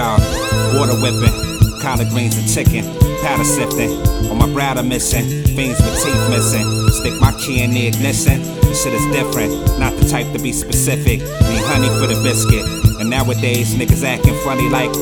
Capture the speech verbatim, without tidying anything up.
y'all. Water whipping, collard greens and chicken, powder sifting. On my bride I'm missing, fiends with teeth missing. Stick my key in the ignition. This shit is different, not the type to be specific. Need honey for the biscuit. And nowadays niggas acting funny like